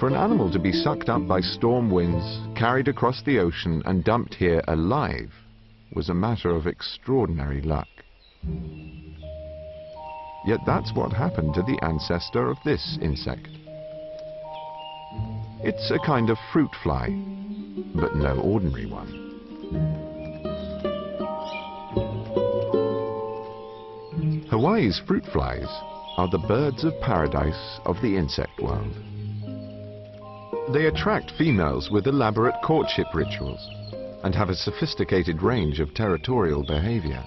For an animal to be sucked up by storm winds, carried across the ocean and dumped here alive was a matter of extraordinary luck. Yet that's what happened to the ancestor of this insect. It's a kind of fruit fly, but no ordinary one. Hawaii's fruit flies are the birds of paradise of the insect world. They attract females with elaborate courtship rituals and have a sophisticated range of territorial behavior.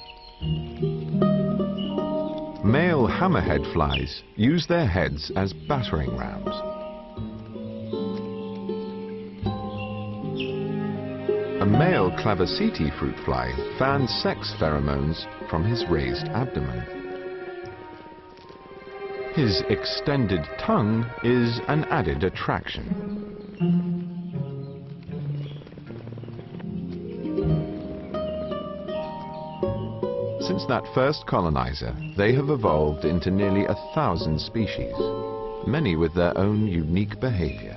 Male hammerhead flies use their heads as battering rams. A male Claviceti fruit fly fans sex pheromones from his raised abdomen. His extended tongue is an added attraction. Since that first colonizer, they have evolved into nearly 1,000 species, many with their own unique behavior.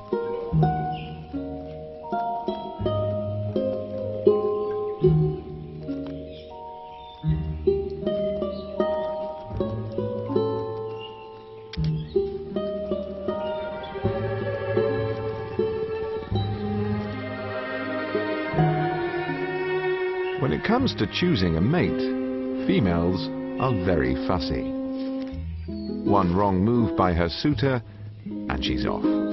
When it comes to choosing a mate, females are very fussy. One wrong move by her suitor, and she's off.